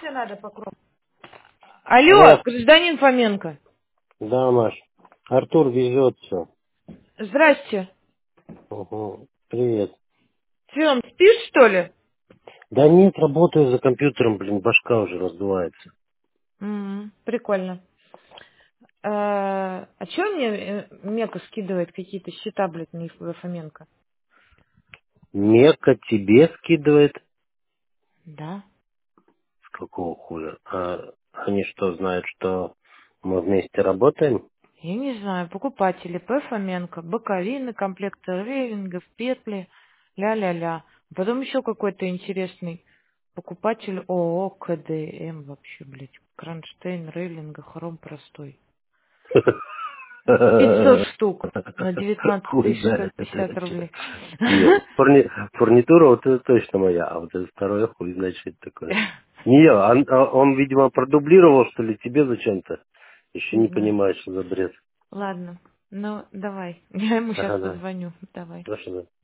Срочно надо покров. Алло, Алло, гражданин Фоменко. да, Маш. Артур везет все. Здрасте. Угу. Привет. Фион, спишь, что ли? Да нет, работаю за компьютером, блин, башка уже раздувается. Прикольно. А чё мне Мека скидывает какие-то счета, блядь, на Фоменко? Мека тебе скидывает? Да. С какого хуя? А они что, знают, что мы вместе работаем? Я не знаю, покупатели П. Фоменко, боковины, комплекты рейлингов, петли, ля-ля-ля. Потом еще какой-то интересный покупатель ООО КДМ вообще, блядь. Кронштейн, рейлинга, хром простой. 500 штук на 19 Хуй знает, 150 рублей. Не, фурнитура вот это точно моя, а вот это второе хуй знает, что это такое. Не я, он, видимо, продублировал, что ли, тебе зачем-то. Еще Не не знаю. понимаешь, что за бред. Ладно, ну давай. Я ему сейчас Ага, да. позвоню. Давай. Хорошо, да.